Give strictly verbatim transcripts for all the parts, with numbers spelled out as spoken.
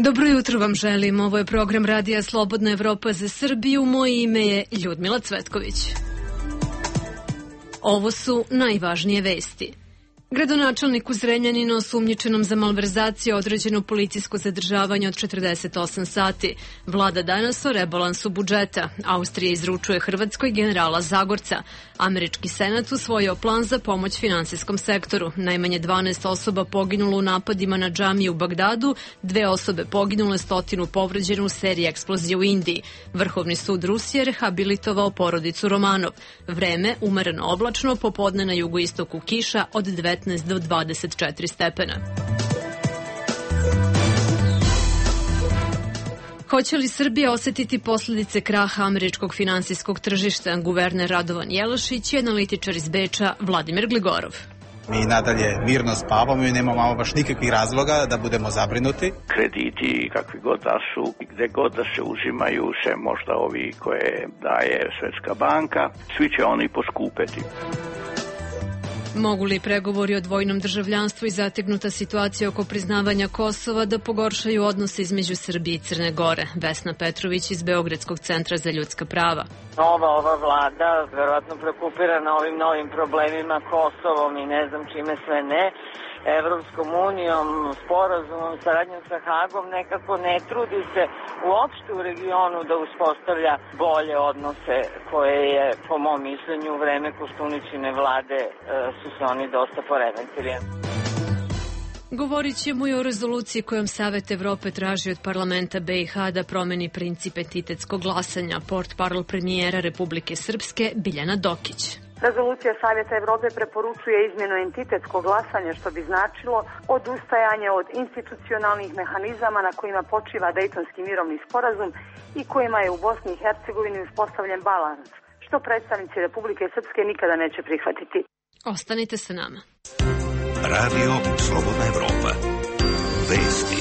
Dobro jutro vam želim. Ovo je program Radija Slobodna Evropa za Srbiju. Moje ime je Ljudmila Cvetković. Ovo su najvažnije vesti. Gradonačelnik u Zrenjaninu osumnjičenom za malverzaciju određeno policijsko zadržavanje od četrdeset osam sati. Vlada danas o rebalansu budžeta. Austrija izručuje Hrvatskoj generala Zagorca. Američki senat usvojio plan za pomoć finansijskom sektoru. Najmanje dvanaest osoba poginulo u napadima na džamiju u Bagdadu, dve osobe poginule, stotinu povređenu u seriji eksplozije u Indiji. Vrhovni sud Rusije rehabilitovao porodicu Romanov. Vreme umereno oblačno, popodne na jugoistoku kiša od devetnaest do dvadeset četiri stepena. Hoće li Srbija osetiti posljedice kraha američkog finansijskog tržišta? Guverner Radovan Jelašić i analitičar iz Beča Vladimir Gligorov. Mi nadalje mirno spavamo i nemamo malo baš nikakvih razloga da budemo zabrinuti. Krediti kakvi god da su, gde god da se uzimaju, se možda ovi koje daje Svetska banka, svi će oni poskupeti. Mogu li pregovori o dvojnom državljanstvu i zategnuta situacija oko priznavanja Kosova da pogoršaju odnose između Srbije i Crne Gore? Vesna Petrović iz Beogradskog centra za ljudska prava. Nova ova vlada verovatno prekupirana ovim novim problemima, Kosovom i ne znam čime sve ne, Evropskom unijom, sporazumom, saradnjom sa Hagom, nekako ne trudi se uopšte u regionu da uspostavlja bolje odnose koje je, po mom mišljenju, u vreme Koštuničine vlade su se oni dosta poremetili. Govorit ćemo i o rezoluciji kojom Savet Evrope traži od parlamenta B i H da promeni princip entitetskog glasanja. Portparol premijera Republike Srpske Biljana Dokić. Rezolucija Savjeta Evrope preporučuje izmjenu entitetskog glasanja, što bi značilo odustajanje od institucionalnih mehanizama na kojima počiva Dejtonski mirovni sporazum i kojima je u Bosni i Hercegovini uspostavljen balans, što predstavnici Republike Srpske nikada neće prihvatiti. Ostanite sa nama. Radio Slobodna Evropa. Vesti.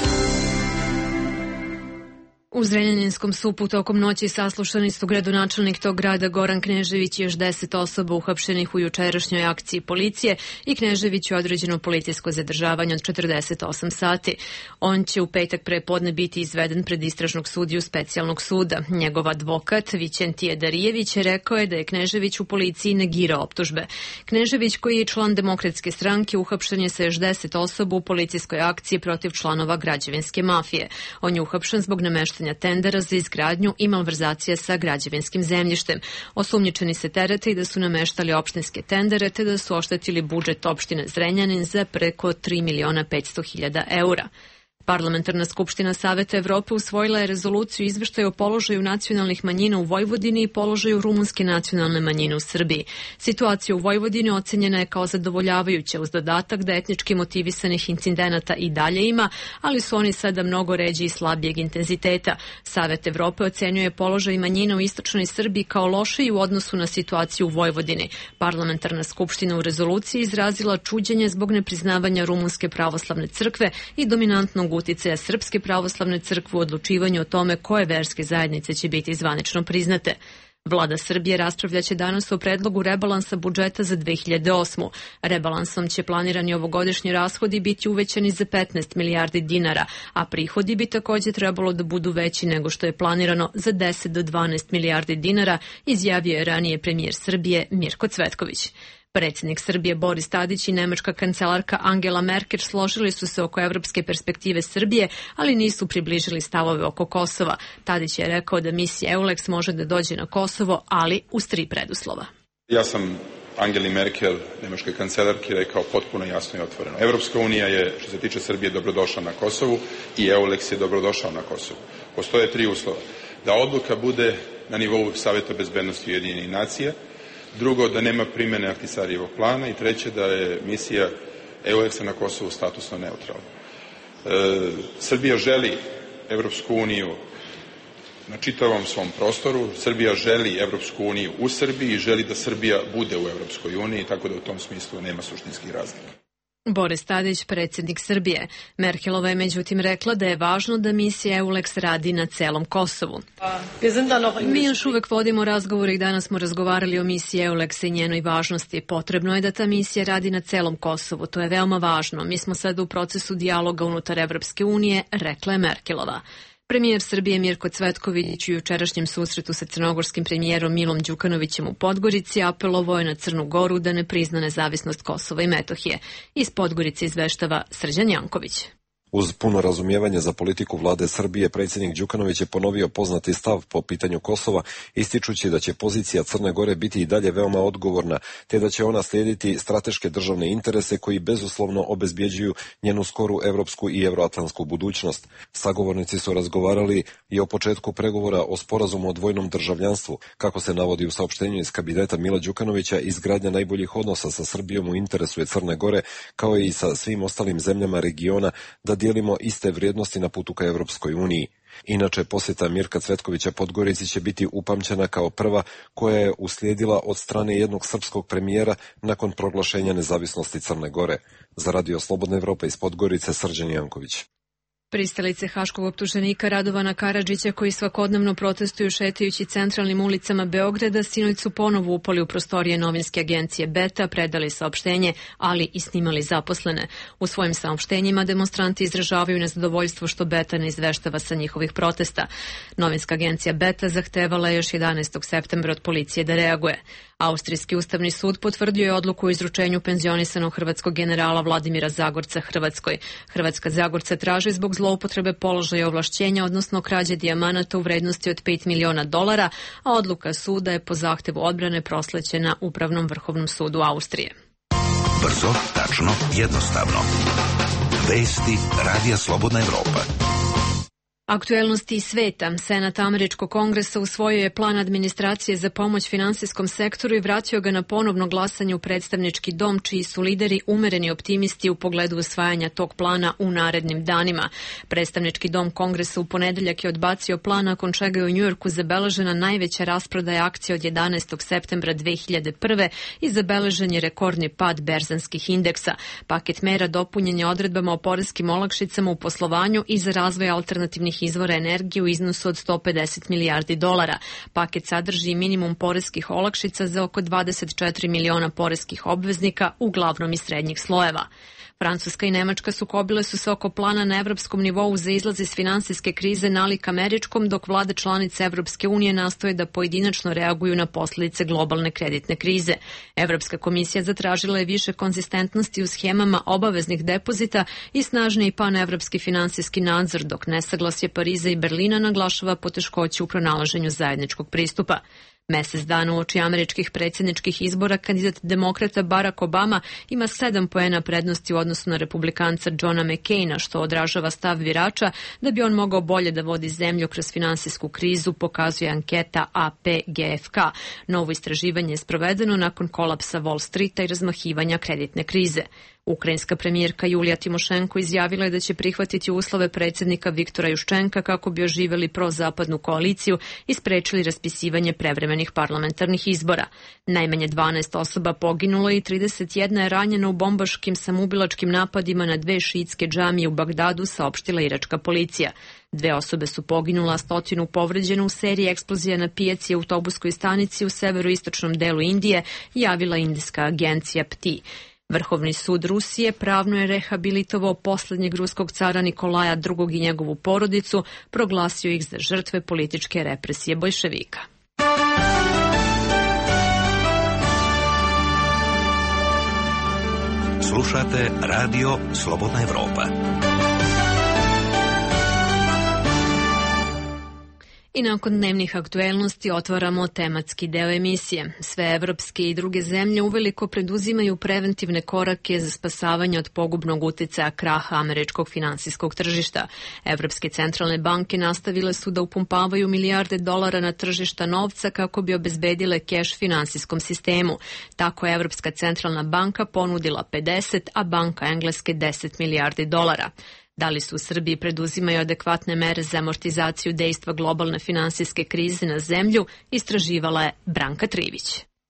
U Zrenjaninskom supu tokom noći saslušani su gradonačelnik tog grada Goran Knežević i još deset osoba uhapšenih u jučerašnjoj akciji policije i Kneževiću određeno policijsko zadržavanje od četrdeset osam sati. On će u petak prepodne biti izveden pred istražnog sudiju specijalnog suda. Njegov advokat Vićentije Darijević rekao je da je Knežević u policiji negirao optužbe. Knežević, koji je član Demokratske stranke, uhapšen je sa još deset osoba u policijskoj akciji protiv članova građevinske mafije. On je uhapšen zbog nameštanja tendera za izgradnju i malverzacija sa građevinskim zemljištem. Osumnjičeni se terete i da su nameštali opštinske tendere te da su oštetili budžet opštine Zrenjanin za preko tri miliona petsto hiljada eura. Parlamentarna skupština Saveta Evrope usvojila je rezoluciju izveštaja o položaju nacionalnih manjina u Vojvodini i položaju rumunske nacionalne manjine u Srbiji. Situacija u Vojvodini ocenjena je kao zadovoljavajuća uz dodatak da etnički motivisanih incidenata i dalje ima, ali su oni sada mnogo ređi i slabijeg intenziteta. Savet Evrope ocenjuje položaj manjina u istočnoj Srbiji kao lošiji u odnosu na situaciju u Vojvodini. Parlamentarna skupština u rezoluciji izrazila čuđenje zbog nepriznavanja rumunske pravoslavne crkve i dominantnog uticaja Srpske pravoslavne crkve u odlučivanju o tome koje verske zajednice će biti zvanično priznate. Vlada Srbije raspravljaće danas o predlogu rebalansa budžeta za dve hiljade osmu. Rebalansom će planirani ovogodišnji rashodi biti uvećani za petnaest milijardi dinara, a prihodi bi također trebalo da budu veći nego što je planirano za deset do dvanaest milijardi dinara, izjavio je ranije premijer Srbije Mirko Cvetković. Predsjednik Srbije Boris Tadić i nemačka kancelarka Angela Merkel složili su se oko evropske perspektive Srbije, ali nisu približili stavove oko Kosova. Tadić je rekao da misija EULEX može da dođe na Kosovo, ali uz tri preduslova. Ja sam Angeli Merkel, nemačkoj kancelarki, rekao potpuno jasno i otvoreno. Evropska unija je, što se tiče Srbije, dobrodošla na Kosovu i EULEX je dobrodošao na Kosovu. Postoje tri uslova. Da odluka bude na nivou Saveta bezbednosti Ujedinjenih nacija, drugo, da nema primjene Ahtisarijevog plana i treće, da je misija EULEX-a na Kosovu statusno neutralna. E, Srbija želi Evropsku uniju na čitavom svom prostoru, Srbija želi Evropsku uniju u Srbiji i želi da Srbija bude u Evropskoj uniji, tako da u tom smislu nema suštinskih razlika. Boris Tadić, predsjednik Srbije. Merkelova je međutim rekla da je važno da misija EULEX radi na celom Kosovu. Mi još uvek vodimo razgovore i danas smo razgovarali o misiji EULEX i njenoj važnosti. Potrebno je da ta misija radi na celom Kosovu. To je veoma važno. Mi smo sad u procesu dijaloga unutar Evropske unije, rekla je Merkelova. Premijer Srbije Mirko Cvetković u jučerašnjem susretu sa crnogorskim premijerom Milom Đukanovićem u Podgorici apelovao je na Crnu Goru da ne prizna nezavisnost Kosova i Metohije. Iz Podgorice izveštava Srđan Janković. Uz puno razumijevanje za politiku vlade Srbije, predsjednik Đukanović je ponovio poznati stav po pitanju Kosova, ističući da će pozicija Crne Gore biti i dalje veoma odgovorna, te da će ona slijediti strateške državne interese koji bezuslovno obezbjeđuju njenu skoru evropsku i euroatlantsku budućnost. Sagovornici su razgovarali i o početku pregovora o sporazumu o dvojnom državljanstvu. Kako se navodi u saopštenju iz kabineta Mila Đukanovića, izgradnja najboljih odnosa sa Srbijom u interesu je Crne Gore, kao i sa svim ostalim zemljama regiona, da dijelimo iste vrijednosti na putu ka Evropskoj uniji. Inače, posjeta Mirka Cvetkovića Podgorici će biti upamćena kao prva koja je uslijedila od strane jednog srpskog premijera nakon proglašenja nezavisnosti Crne Gore. Za Radio Slobodna Evropa iz Podgorice, Srđan Janković. Pristalice haškog optuženika Radovana Karadžića, koji svakodnevno protestuju šetajući centralnim ulicama Beograda, sinoć su ponovo upali u prostorije novinske agencije Beta, predali saopštenje, ali i snimali zaposlene. U svojim saopštenjima demonstranti izražavaju nezadovoljstvo što Beta ne izveštava sa njihovih protesta. Novinska agencija Beta zahtevala je još jedanaestog septembra od policije da reaguje. Austrijski ustavni sud potvrdio je odluku o izručenju penzionisanog hrvatskog generala Vladimira Zagorca Hrvatskoj. Hrvatska Zagorca traži zbog zloupotrebe položaja i ovlašćenja, odnosno krađe dijamanata u vrednosti od pet miliona dolara, a odluka suda je po zahtevu odbrane prosleđena Upravnom vrhovnom sudu Austrije. Brzo, tačno, jednostavno. Vesti Radija Slobodna Evropa. Aktuelnosti iz sveta. Senat Američkog kongresa usvojio je plan administracije za pomoć finansijskom sektoru i vratio ga na ponovno glasanje u predstavnički dom, čiji su lideri umereni optimisti u pogledu usvajanja tog plana u narednim danima. Predstavnički dom kongresa u ponedeljak je odbacio plan, nakon čega je u Njujorku zabeležena najveća rasprodaja akcija od jedanaestog septembra dve hiljade prve i zabeležen je rekordni pad berzanskih indeksa. Paket mera dopunjen je odredbama o poreskim olakšicama u poslovanju i za razvoj alternativnih izvora energije u iznosu od sto pedeset milijardi dolara. Paket sadrži minimum poreskih olakšica za oko dvadeset četiri miliona poreskih obveznika, uglavnom iz srednjih slojeva. Francuska i Nemačka sukobile su se oko plana na evropskom nivou za izlaz iz finansijske krize nalik američkom, dok vlade članice Evropske unije nastoje da pojedinačno reaguju na posljedice globalne kreditne krize. Evropska komisija zatražila je više konzistentnosti u schemama obaveznih depozita i snažniji panevropski finansijski nadzor, dok nesaglasje Pariza i Berlina naglašava poteškoće u pronalaženju zajedničkog pristupa. Mesec dana uoči američkih predsjedničkih izbora kandidat demokrata Barack Obama ima sedam poena prednosti u odnosu na republikanca Johna McCaina, što odražava stav birača da bi on mogao bolje da vodi zemlju kroz finansijsku krizu, pokazuje anketa A P G F K. Novo istraživanje je sprovedeno nakon kolapsa Wall Streeta i razmahivanja kreditne krize. Ukrajinska premijerka Julija Timošenko izjavila je da će prihvatiti uslove predsjednika Viktora Juščenka kako bi oživjeli prozapadnu koaliciju i sprečili raspisivanje prevremenih parlamentarnih izbora. Najmanje dvanaest osoba poginulo i trideset jedna je ranjena u bombaškim samoubilačkim napadima na dve šiitske džamije u Bagdadu, saopštila iračka policija. Dve osobe su poginula, a stotinu povređeno u seriji eksplozija na pijaci i autobuskoj stanici u severoistočnom delu Indije, javila indijska agencija P T I. Vrhovni sud Rusije pravno je rehabilitovao posljednjeg ruskog cara Nikolaja drugog i njegovu porodicu, proglasio ih za žrtve političke represije boljševika. Slušate Radio Slobodna Evropa. I nakon dnevnih aktuelnosti otvaramo tematski deo emisije. Sve evropske i druge zemlje uveliko preduzimaju preventivne korake za spasavanje od pogubnog utjecaja kraha američkog finansijskog tržišta. Evropske centralne banke nastavile su da upumpavaju milijarde dolara na tržišta novca kako bi obezbedile keš finansijskom sistemu. Tako je Evropska centralna banka ponudila pedeset, a Banka Engleske deset milijardi dolara. Da li su u Srbiji preduzimaju adekvatne mere za amortizaciju dejstva globalne finansijske krize na zemlju, istraživala je Branka Trivić.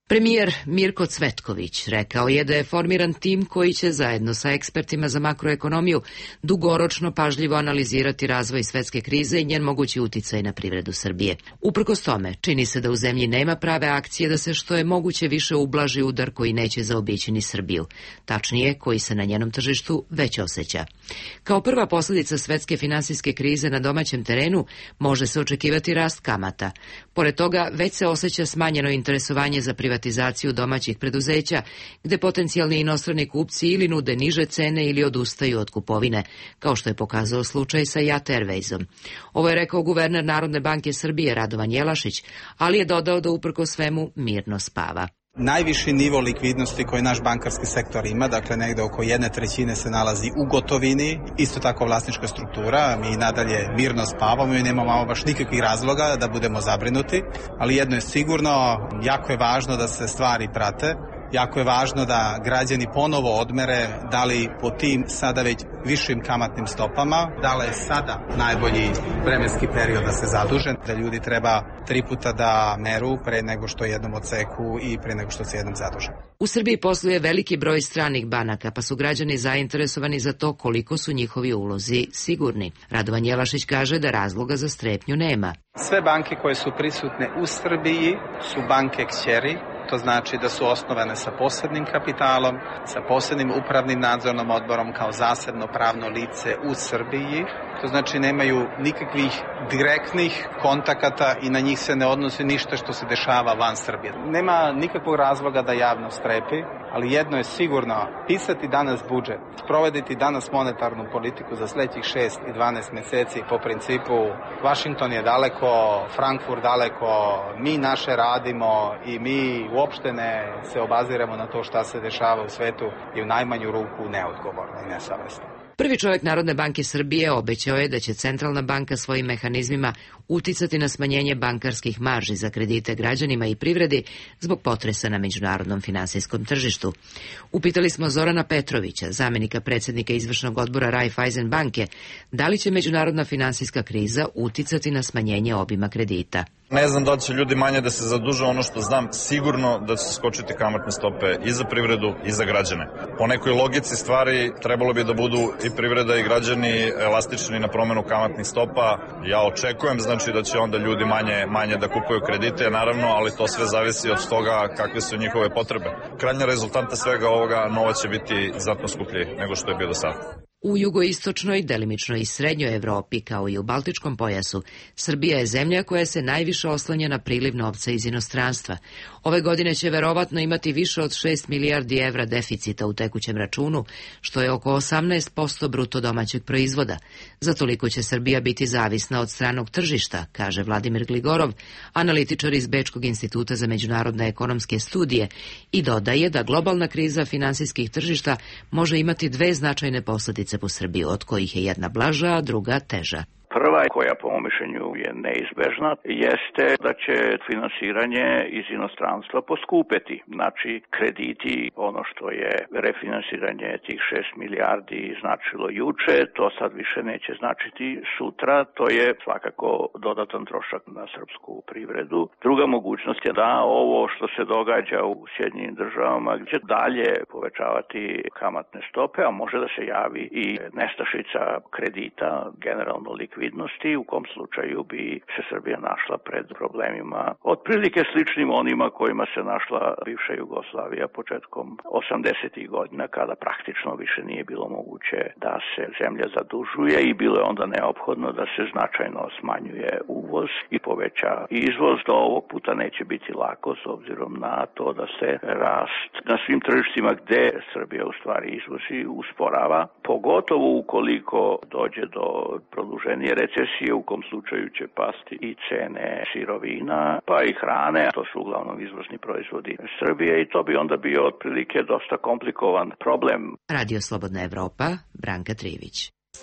Premijer Mirko Cvetković rekao je da je formiran tim koji će zajedno sa ekspertima za makroekonomiju dugoročno pažljivo analizirati razvoj svetske krize i njen mogući uticaj na privredu Srbije. Uprkos tome, čini se da u zemlji nema prave akcije da se što je moguće više ublaži udar koji neće zaobići ni Srbiju, tačnije koji se na njenom tržištu već osjeća. Kao prva posljedica svetske finansijske krize na domaćem terenu može se očekivati rast kamata. Pored toga, već se osjeća smanjeno interesovanje za privatizaciju domaćih preduzeća, gde potencijalni inostrani kupci ili nude niže cene ili odustaju od kupovine, kao što je pokazao slučaj sa Jat Airwaysom. Ovo je rekao guverner Narodne banke Srbije Radovan Jelašić, ali je dodao da uprkos svemu mirno spava. Najviši nivo likvidnosti koji naš bankarski sektor ima, dakle negde oko jedne trećine se nalazi u gotovini, isto tako vlasnička struktura, mi nadalje mirno spavamo i nemamo baš nikakvih razloga da budemo zabrinuti, ali jedno je sigurno, jako je važno da se stvari prate. Jako je važno da građani ponovo odmere da li po tim sada već višim kamatnim stopama, da li je sada najbolji vremenski period da se zaduže, da ljudi treba tri puta da meru pre nego što jednom odseku i pre nego što se jednom zaduže. U Srbiji posluje veliki broj stranih banaka, pa su građani zainteresovani za to koliko su njihovi ulozi sigurni. Radovan Jelašić kaže da razloga za strepnju nema. Sve banke koje su prisutne u Srbiji su banke kćeri. To znači da su osnovane sa posebnim kapitalom, sa posebnim upravnim nadzornom odborom kao zasebno pravno lice u Srbiji. To znači nemaju nikakvih direktnih kontakata i na njih se ne odnosi ništa što se dešava van Srbije. Nema nikakvog razloga da javno strepi, ali jedno je sigurno, pisati danas budžet, sprovediti danas monetarnu politiku za sledećih šest i dvanaest meseci po principu Vašington je daleko, Frankfurt daleko, mi naše radimo i mi uopšte ne se obaziramo na to šta se dešava u svetu i u najmanju ruku neodgovorno i nesavesno. Prvi čovjek Narodne banke Srbije obećao je da će Centralna banka svojim mehanizmima uticati na smanjenje bankarskih marži za kredite građanima i privredi zbog potresa na međunarodnom finansijskom tržištu. Upitali smo Zorana Petrovića, zamjenika predsjednika izvršnog odbora Raiffeisen banke, da li će međunarodna finansijska kriza uticati na smanjenje obima kredita. Ne znam da li će ljudi manje da se zaduže, ono što znam sigurno da će skočiti kamatne stope i za privredu i za građane. Po nekoj logici stvari trebalo bi da budu i privreda i građani elastični na promenu kamatnih stopa. Ja očekujem znači da će onda ljudi manje, manje da kupuju kredite, naravno, ali to sve zavisi od toga kakve su njihove potrebe. Krajnja rezultanta svega ovoga, novac će biti znatno skuplji nego što je bio do sada. U jugoistočnoj, delimično i srednjoj Evropi, kao i u Baltičkom pojasu, Srbija je zemlja koja se najviše oslanja na priliv novca iz inostranstva. Ove godine će verovatno imati više od šest milijardi evra deficita u tekućem računu, što je oko osamnaest posto bruto domaćeg proizvoda. Za toliko će Srbija biti zavisna od stranog tržišta, kaže Vladimir Gligorov, analitičar iz Bečkog instituta za međunarodne ekonomske studije, i dodaje da globalna kriza finansijskih tržišta može imati dve značajne posljedice po Srbiju, od kojih je jedna blaža, a druga teža. Prva, koja po mom mišljenju je neizbežna, jeste da će finansiranje iz inostranstva poskupeti. Znači, krediti, ono što je refinansiranje tih šest milijardi značilo juče, to sad više neće značiti sutra, to je svakako dodatan trošak na srpsku privredu. Druga mogućnost je da ovo što se događa u Sjedinjenim državama će dalje povećavati kamatne stope, a može da se javi i nestašica kredita, generalno likvidnosti, u kom slučaju bi se Srbija našla pred problemima otprilike sličnim onima kojima se našla bivša Jugoslavija početkom osamdesetih godina, kada praktično više nije bilo moguće da se zemlja zadužuje i bilo je onda neophodno da se značajno smanjuje uvoz i poveća izvoz. Do ovog puta neće biti lako s obzirom na to da se rast na svim tržištima gde Srbija u stvari izvozi usporava, pogotovo ukoliko dođe do produženja recesije, u kom slučaju će pasti i cene sirovina, pa i hrane, to su uglavnom izvozni proizvodi Srbije i to bi onda bio otprilike dosta komplikovan problem. Radio Slobodna Evropa, Branka Trivić.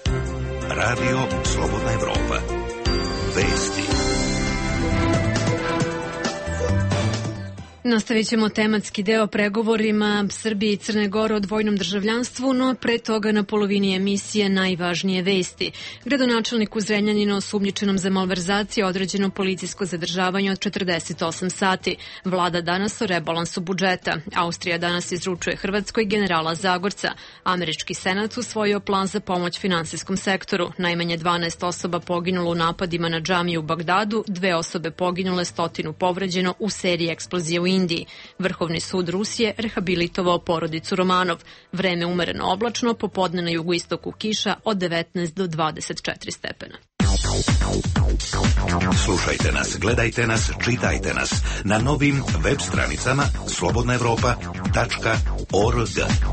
Radio Slobodna Evropa. Vesti. Nastavit ćemo tematski deo pregovorima Srbije i Crne Gore o dvojnom državljanstvu, no pre toga na polovini emisije najvažnije vesti. Gradonačelnik u Zrenjaninu osumnjičenom za malverzacije određeno policijsko zadržavanje od četrdeset osam sati. Vlada danas o rebalansu budžeta. Austrija danas izručuje Hrvatskoj generala Zagorca. Američki senat usvojio plan za pomoć finansijskom sektoru. Najmanje dvanaest osoba poginulo u napadima na džamiju u Bagdadu, dve osobe poginule, stotinu povređeno u seriji eksplozije u Indiji. Vrhovni sud Rusije rehabilitovao porodicu Romanov. Vreme umereno oblačno, popodne na jugoistoku kiša od devetnaest do dvadeset četiri stepena. Slušajte nas, gledajte nas, čitajte nas na novim web stranicama slobodna evropa tačka org.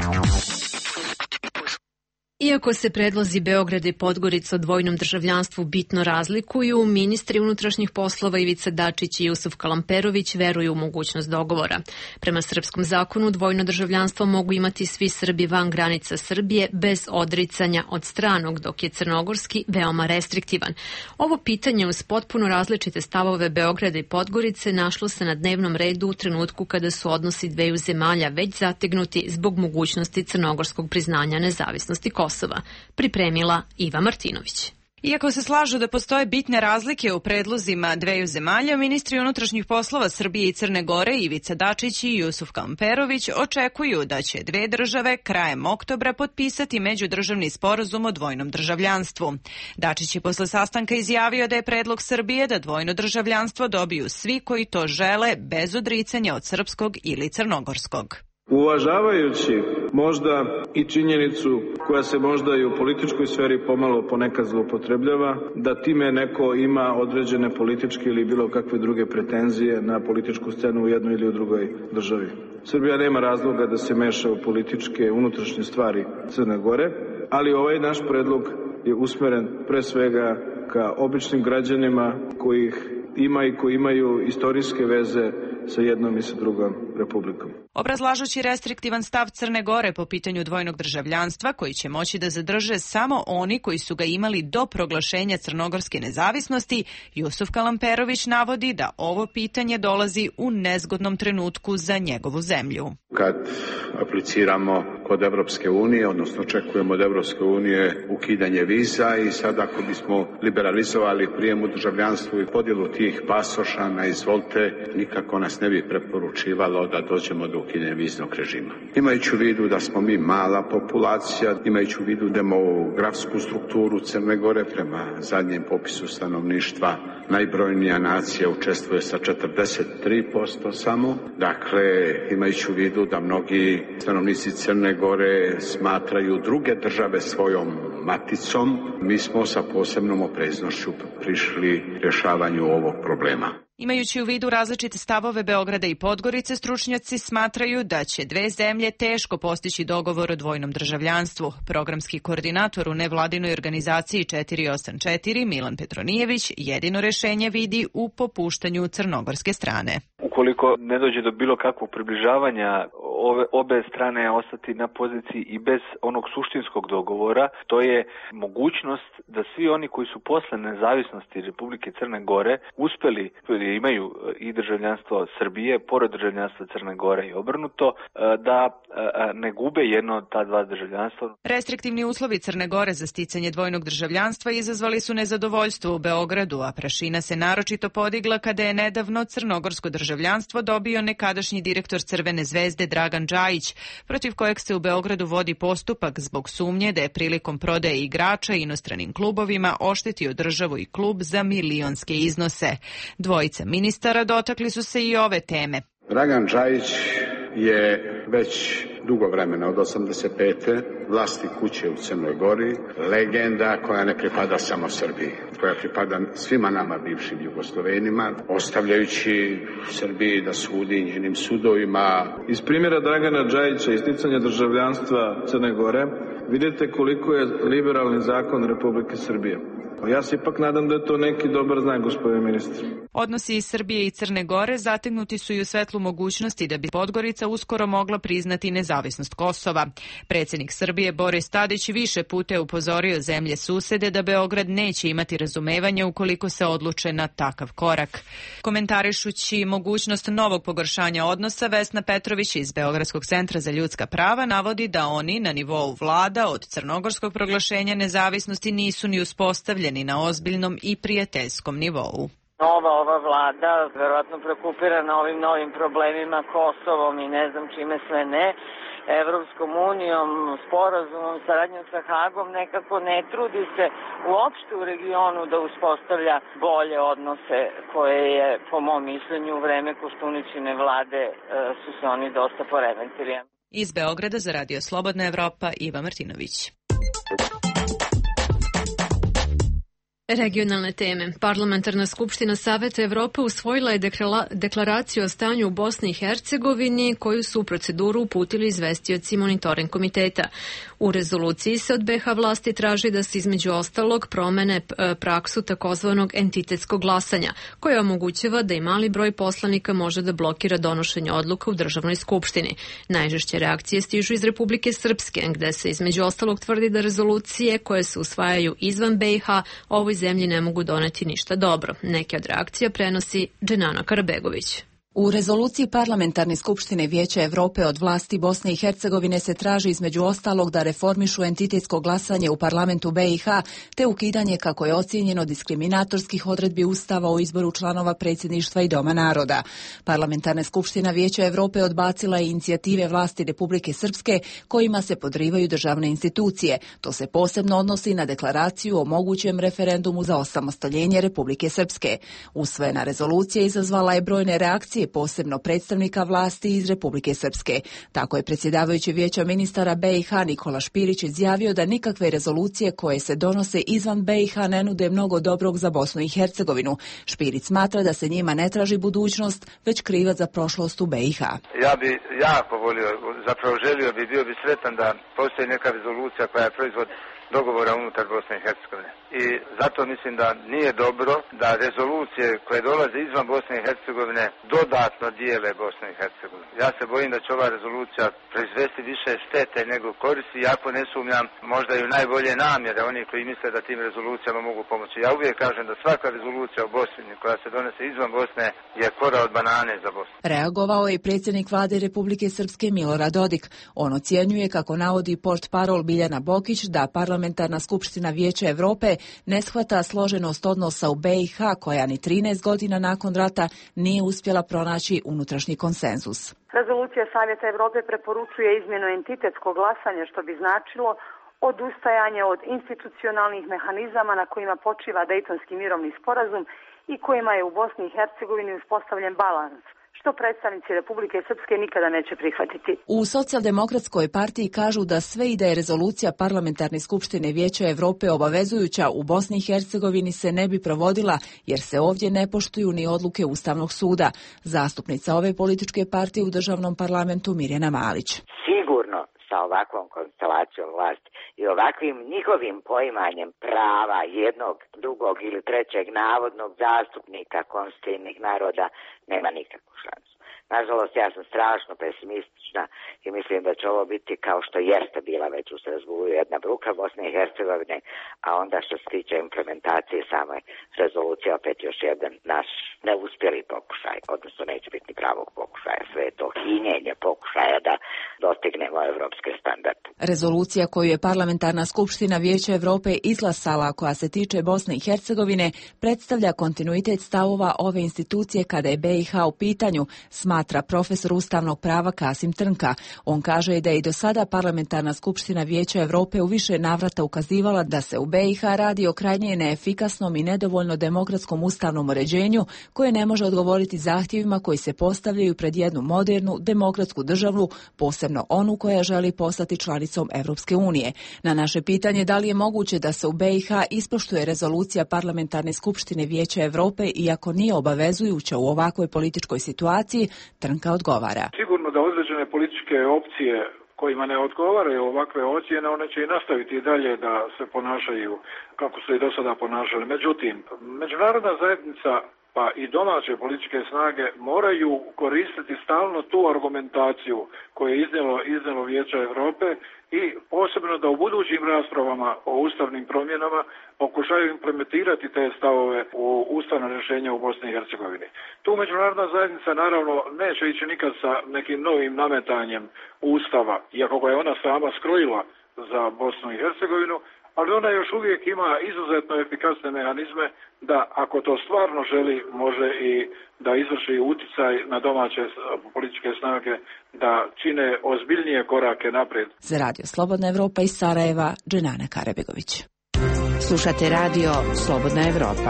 Iako se predlozi Beograda i Podgorica o dvojnom državljanstvu bitno razlikuju, ministri unutrašnjih poslova Ivica Dačić i Jusuf Kalamperović veruju u mogućnost dogovora. Prema srpskom zakonu dvojno državljanstvo mogu imati svi Srbi van granica Srbije bez odricanja od stranog, dok je crnogorski veoma restriktivan. Ovo pitanje uz potpuno različite stavove Beograda i Podgorice našlo se na dnevnom redu u trenutku kada su odnosi dveju zemalja već zategnuti zbog mogućnosti crnogorskog priznanja nezavisnosti Kosova. Kosova, pripremila Iva Martinović. Iako se slažu da postoje bitne razlike u predlozima dveju zemalja, ministri unutrašnjih poslova Srbije i Crne Gore Ivica Dačić i Jusuf Kalamperović očekuju da će dve države krajem oktobra potpisati međudržavni sporazum o dvojnom državljanstvu. Dačić je posle sastanka izjavio da je predlog Srbije da dvojno državljanstvo dobiju svi koji to žele bez odricanja od srpskog ili crnogorskog. Uvažavajući možda i činjenicu koja se možda i u političkoj sferi pomalo ponekad zloupotrebljava, da time neko ima određene političke ili bilo kakve druge pretenzije na političku scenu u jednoj ili u drugoj državi. Srbija nema razloga da se meša u političke unutrašnje stvari Crne Gore, ali ovaj naš predlog je usmeren pre svega ka običnim građanima kojih ima i koji imaju istorijske veze sa jednom i sa drugom republikom. Obrazlažući restriktivan stav Crne Gore po pitanju dvojnog državljanstva, koji će moći da zadrže samo oni koji su ga imali do proglašenja crnogorske nezavisnosti, Jusuf Kalamperović navodi da ovo pitanje dolazi u nezgodnom trenutku za njegovu zemlju. Kad apliciramo kod Evropske unije, odnosno očekujemo od Evropske unije ukidanje viza i sad ako bismo liberalizovali prijem u državljanstvu i podjelu tih pasoša na izvolte, nikako nas ne bi preporučivalo da dođemo do ukidanja viznog režima. Imajući u vidu da smo mi mala populacija, imajući u vidu demografsku strukturu Crne Gore prema zadnjem popisu stanovništva, najbrojnija nacija učestvuje sa četrdeset tri posto samo. Dakle, imajući u vidu da mnogi stanovnici Crne Gore smatraju druge države svojom maticom, mi smo sa posebnom opreznošću prišli rješavanju ovog problema. Imajući u vidu različite stavove Beograda i Podgorice, stručnjaci smatraju da će dve zemlje teško postići dogovor o dvojnom državljanstvu. Programski koordinator u nevladinoj organizaciji četiri osam četiri Milan Petronijević jedino rešenje vidi u popuštanju crnogorske strane. Ukoliko ne dođe do bilo kakvog približavanja, ove, obe strane ostati na poziciji i bez onog suštinskog dogovora, to je mogućnost da svi oni koji su posle nezavisnosti Republike Crne Gore uspeli, imaju i državljanstvo Srbije, pored državljanstva Crne Gore i obrnuto, da ne gube jedno od ta dva državljanstva. Restriktivni uslovi Crne Gore za sticanje dvojnog državljanstva izazvali su nezadovoljstvo u Beogradu, a prašina se naročito podigla kada je nedavno crnogorsko državljanstvo dobio nekadašnji direktor Crvene zvezde Dragan Džajić, protiv kojeg se u Beogradu vodi postupak zbog sumnje da je prilikom prodaje igrača inostranim klubovima oštetio državu i klub za milionske iznose. Dvojica ministara dotakli su se i ove teme. Dragan Džajić je već dugo vremena, od osamdeset pete vlasti kuće u Crnoj Gori, legenda koja ne pripada samo Srbiji, koja pripada svima nama bivšim Jugoslovenima, ostavljajući Srbiji da sudi njenim sudovima. Iz primjera Dragana Džajića i sticanja državljanstva Crne Gore vidite koliko je liberalni zakon Republike Srbije. Ja se ipak nadam da je to neki dobar znak, gospodine ministre. Odnosi Srbije i Crne Gore zategnuti su i u svetlu mogućnosti da bi Podgorica uskoro mogla priznati nezavisnost Kosova. Predsjednik Srbije Boris Tadić više puta je upozorio zemlje susede da Beograd neće imati razumevanje ukoliko se odluče na takav korak. Komentarišući mogućnost novog pogoršanja odnosa, Vesna Petrović iz Beogradskog centra za ljudska prava navodi da oni na nivou vlada od crnogorskog proglašenja nezavisnosti nisu ni uspostavljeni na ozbiljnom i prijateljskom nivou. Nova ova vlada verovatno prekupirana ovim novim problemima, Kosovom i ne znam čime sve ne, Evropskom unijom, sporazumom, saradnjom sa Hagom, nekako ne trudi se uopšte u regionu da uspostavlja bolje odnose koje je, po mom mišljenju, u vreme Koštuničine vlade su se oni dosta poremetili. Iz Beograda za Radio Slobodna Evropa, Iva Martinović. Regionalne teme. Parlamentarna skupština Saveta Evrope usvojila je deklaraciju o stanju u Bosni i Hercegovini koju su u proceduru uputili izvestioci monitoring komiteta. U rezoluciji se od B H vlasti traži da se između ostalog promene praksu takozvanog entitetskog glasanja, koja omogućava da i mali broj poslanika može da blokira donošenje odluka u državnoj skupštini. Najžešće reakcije stižu iz Republike Srpske, gde se između ostalog tvrdi da rezolucije koje se usvajaju izvan B i H ovoj zemlji ne mogu doneti ništa dobro. Neke od reakcija prenosi Dženana Karabegović. U rezoluciji Parlamentarne skupštine Vijeća Evrope od vlasti Bosne i Hercegovine se traži između ostalog da reformišu entitetsko glasanje u parlamentu B i H te ukidanje, kako je ocijenjeno, diskriminatorskih odredbi Ustava o izboru članova predsjedništva i Doma naroda. Parlamentarna skupština Vijeća Evrope odbacila je inicijative vlasti Republike Srpske kojima se podrivaju državne institucije. To se posebno odnosi na deklaraciju o mogućem referendumu za osamostaljenje Republike Srpske. Usvojena rezolucija izazvala je brojne reakcije, posebno predstavnika vlasti iz Republike Srpske. Tako je predsjedavajući Vijeća ministara B i H Nikola Špirić izjavio da nikakve rezolucije koje se donose izvan B i H ne nude mnogo dobrog za Bosnu i Hercegovinu. Špirić smatra da se njima ne traži budućnost, već krivac za prošlost u B i H. Ja bi jako volio, zapravo želio bi, bio bi sretan da postoji neka rezolucija koja je proizvod dogovora unutar Bosne i Hercegovine. I zato mislim da nije dobro da rezolucije koje dolaze izvan Bosne i Hercegovine dodatno dijele Bosnu i Hercegovinu. Ja se bojim da će ova rezolucija proizvesti više štete nego koristi, iako ne sumnjam možda i u najbolje namjere oni koji misle da tim rezolucijama mogu pomoći. Ja uvijek kažem da svaka rezolucija u Bosni koja se donese izvan Bosne je kora od banane za Bosnu. Reagovao je predsjednik vlade Republike Srpske Milorad Dodik. On ocjenjuje, kako navodi portparol Biljana Bokić, da Parlamentarna skupština Vijeća Evrope ne shvata složenost odnosa u B i H koja ni trinaest godina nakon rata nije uspjela pronaći unutrašnji konsenzus. Rezolucija Savjeta Evrope preporučuje izmjenu entitetskog glasanja, što bi značilo odustajanje od institucionalnih mehanizama na kojima počiva Dejtonski mirovni sporazum i kojima je u Bosni i Hercegovini uspostavljen balans, što predstavnici Republike Srpske nikada neće prihvatiti. U Socijaldemokratskoj partiji kažu da sve i da je rezolucija Parlamentarne skupštine Vijeća Evrope obavezujuća, u Bosni i Hercegovini se ne bi provodila jer se ovdje ne poštuju ni odluke Ustavnog suda. Zastupnica ove političke partije u državnom parlamentu Mirjana Malić. Sigurno sa ovakvom konstelacijom vlasti i ovakvim njihovim poimanjem prava jednog, drugog ili trećeg navodnog zastupnika konstitutivnih naroda nema nikakvu šansu. Nažalost, ja sam strašno pesimistična i mislim da će ovo biti kao što jeste bila već u Strasburu jedna bruka Bosne i Hercegovine, a onda što se tiče implementacije same rezolucije, opet još jedan naš neuspjeli pokušaj, odnosno neće biti ni pravog pokušaja, sve je to hinjenje pokušaja da dostignemo evropske standarde. Rezolucija koju je Parlamentarna skupština Vijeća Evrope izglasala, koja se tiče Bosne i Hercegovine, predstavlja kontinuitet stavova ove institucije kada je B i H u pitanju, smatra profesor ustavnog prava Kasim Trnka. On kaže da je i do sada Parlamentarna skupština Vijeća Evrope u više navrata ukazivala da se u B i H radi o krajnje neefikasnom i nedovoljno demokratskom ustavnom uređenju koje ne može odgovoriti zahtjevima koji se postavljaju pred jednu modernu, demokratsku državu, posebno onu koja želi postati članicom Evropske unije. Na naše pitanje da li je moguće da se u B i H ispoštuje rezolucija Parlamentarne skupštine Vijeća Evrope iako nije obavezujuća u ovakvoj političkoj situaciji, Trnka odgovara. Sigurno da određene političke opcije kojima ne odgovaraju ovakve ocjene, one će i nastaviti i dalje da se ponašaju kako su i do sada ponašali. Međutim, međunarodna zajednica pa i domaće političke snage moraju koristiti stalno tu argumentaciju koju je iznijelo, iznijelo Vijeće Europe i posebno da u budućim raspravama o ustavnim promjenama pokušaju implementirati te stavove u ustavno rješenje u Bosni i Hercegovini. Tu međunarodna zajednica naravno neće ići nikad sa nekim novim nametanjem ustava, iako ga je ona sama skrojila za Bosnu i Hercegovinu, ali ona još uvijek ima izuzetno efikasne mehanizme da ako to stvarno želi može i da izvrši uticaj na domaće političke snage da čine ozbiljnije korake naprijed. Za Radio Slobodna Evropa iz Sarajeva, Dženana Karabegović. Slušate Radio Slobodna Evropa.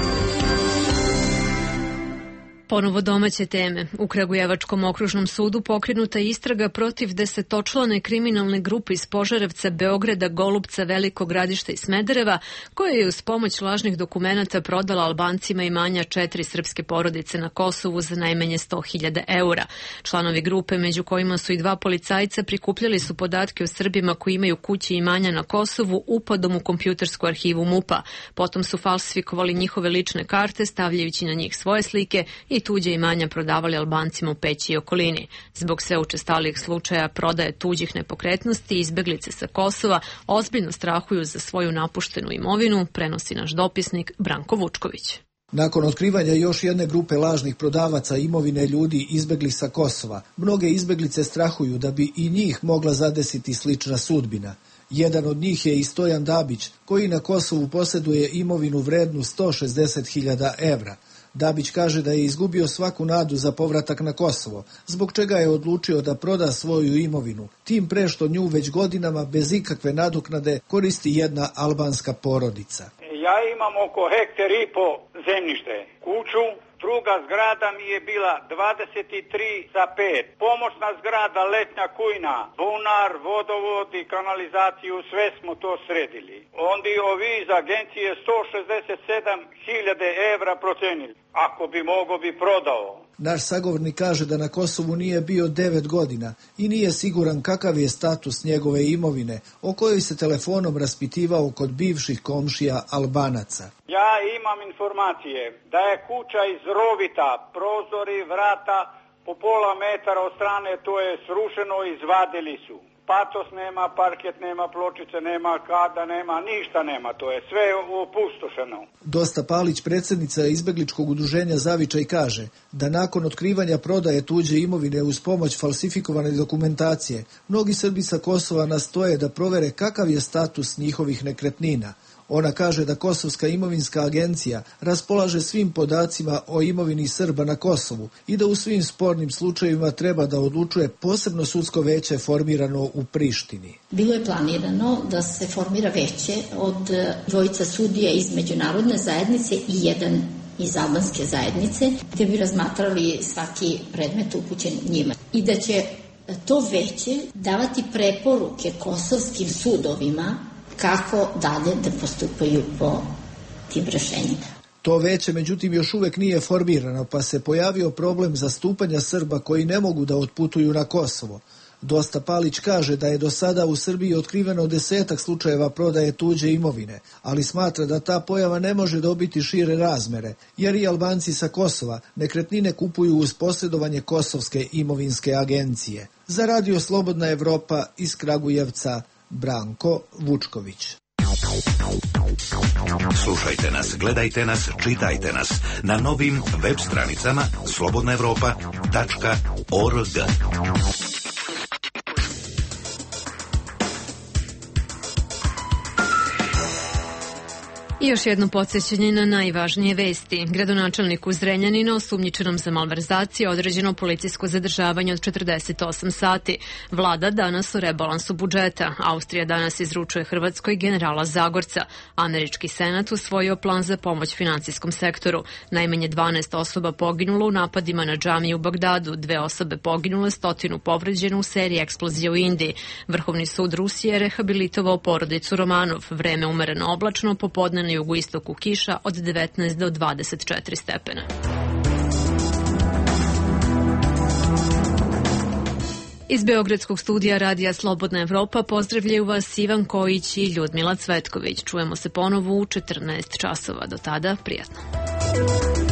Ponovo domaće teme. U Kragujevačkom okružnom sudu pokrenuta istraga protiv desetočlane kriminalne grupe iz Požarevca, Beograda, Golubca, Velikog Gradišta i Smedereva, koja je uz pomoć lažnih dokumenata prodala Albancima imanja četiri srpske porodice na Kosovu za najmanje sto hiljada eura. Članovi grupe, među kojima su i dva policajca, prikupljali su podatke o Srbima koji imaju kuće i imanja na Kosovu upadom u kompjutersku arhivu MUP-a. Potom su falsifikovali njihove lične karte, stavljajući na njih svoje slike i tuđe imanja prodavali Albancima u Peći i okolini. Zbog sve učestalijih slučaja prodaje tuđih nepokretnosti, izbeglice sa Kosova ozbiljno strahuju za svoju napuštenu imovinu, prenosi naš dopisnik Branko Vučković. Nakon otkrivanja još jedne grupe lažnih prodavaca imovine ljudi izbegli sa Kosova, mnoge izbeglice strahuju da bi i njih mogla zadesiti slična sudbina. Jedan od njih je i Stojan Dabić, koji na Kosovu posjeduje imovinu vrednu sto šezdeset hiljada evra. Dabić kaže da je izgubio svaku nadu za povratak na Kosovo, zbog čega je odlučio da proda svoju imovinu, tim pre što nju već godinama bez ikakve nadoknade koristi jedna albanska porodica. Ja imam oko hektar i po zemljište, kuću, druga zgrada mi je bila dvadeset tri za pet, pomoćna zgrada, letnja kujna, bunar, vodovod i kanalizaciju, sve smo to sredili. Onda ovi iz agencije sto šezdeset sedam hiljada evra procenili. Ako bi mogo bi prodao. Naš sagovornik kaže da na Kosovu nije bio devet godina i nije siguran kakav je status njegove imovine, o kojoj se telefonom raspitivao kod bivših komšija Albanaca. Ja imam informacije da je kuća iz rovita, prozori, vrata po pola metara od strane, to je srušeno, izvadili su. Patos nema, parket nema, pločice nema, kada nema, ništa nema, to je sve opustošeno. Dosta Palić, predsjednica izbegličkog udruženja Zavičaj, kaže da nakon otkrivanja prodaje tuđe imovine uz pomoć falsifikovane dokumentacije, mnogi Srbi sa Kosova nastoje da provere kakav je status njihovih nekretnina. Ona kaže da Kosovska imovinska agencija raspolaže svim podacima o imovini Srba na Kosovu i da u svim spornim slučajevima treba da odlučuje posebno sudsko veće formirano u Prištini. Bilo je planirano da se formira veće od dvojica sudija iz međunarodne zajednice i jedan iz albanske zajednice, gdje bi razmatrali svaki predmet upućen njima. I da će to veće davati preporuke kosovskim sudovima kako dalje da postupaju po tim rešenjima. To veće, međutim, još uvek nije formirano, pa se pojavio problem zastupanja Srba koji ne mogu da otputuju na Kosovo. Dosta Palić kaže da je do sada u Srbiji otkriveno desetak slučajeva prodaje tuđe imovine, ali smatra da ta pojava ne može dobiti šire razmere, jer i Albanci sa Kosova nekretnine kupuju uz posredovanje Kosovske imovinske agencije. Za Radio Slobodna Evropa iz Kragujevca, Branko Vučković. Slušajte nas, gledajte nas, čitajte nas na novim web stranicama slobodna evropa tačka org. I još jedno podsjećanje na najvažnije vesti. Gradonačelnik u Zrenjaninu osumnjičenom za malverzacije određeno policijsko zadržavanje od četrdeset osam sati. Vlada danas u rebalansu budžeta. Austrija danas izručuje Hrvatskoj generala Zagorca. Američki senat usvojio plan za pomoć finansijskom sektoru. Najmanje dvanaest osoba poginulo u napadima na džamiju u Bagdadu. Dve osobe poginule, stotinu povređeno u seriji eksplozija u Indiji. Vrhovni sud Rusije je rehabilitovao porodicu Romanov. Vreme umereno oblačno, popodne na jugoistoku kiša od devetnaest do dvadeset četiri stepena. Iz Beogradskog studija Radija Slobodna Evropa pozdravljaju vas Ivan Kojić i Ljudmila Cvetković. Čujemo se ponovo u četrnaest časova. Do tada, prijatno.